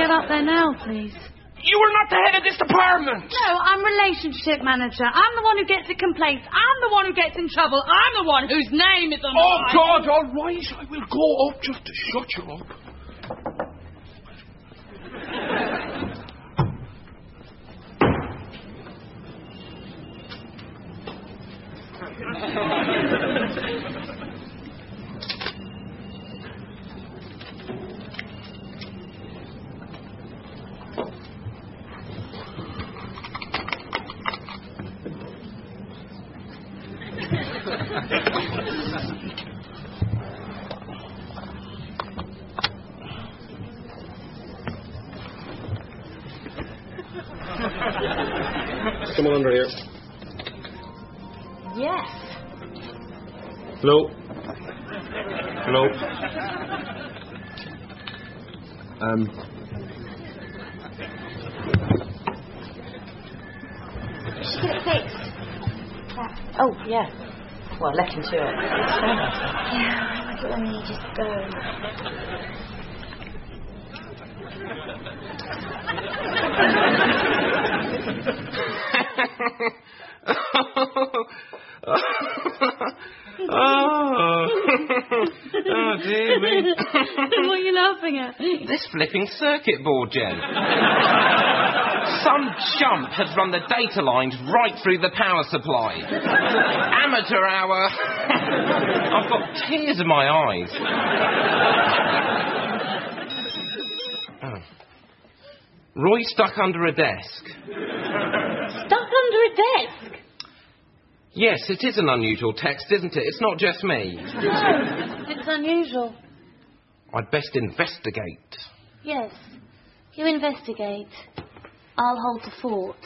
get up there now, please? You are not the head of this department. No, I'm relationship manager. I'm the one who gets the complaints. I'm the one who gets in trouble. I'm the one whose name is on the Oh, line. God, all right. I will go up just to shut you up. Someone under here. Yes. Hello? Hello? Just get it fixed. Oh, yeah. Well, let him to it. Yeah, I like it when he just goes. Oh, dear me. What are you laughing at? This flipping circuit board, Jen. Some chump has run the data lines right through the power supply. Amateur hour. I've got tears in my eyes. Oh. Roy stuck under a desk. Stuck under a desk? Yes, it is an unusual text, isn't it? It's not just me. No, it's unusual. I'd best investigate. Yes, you investigate. I'll hold the fort.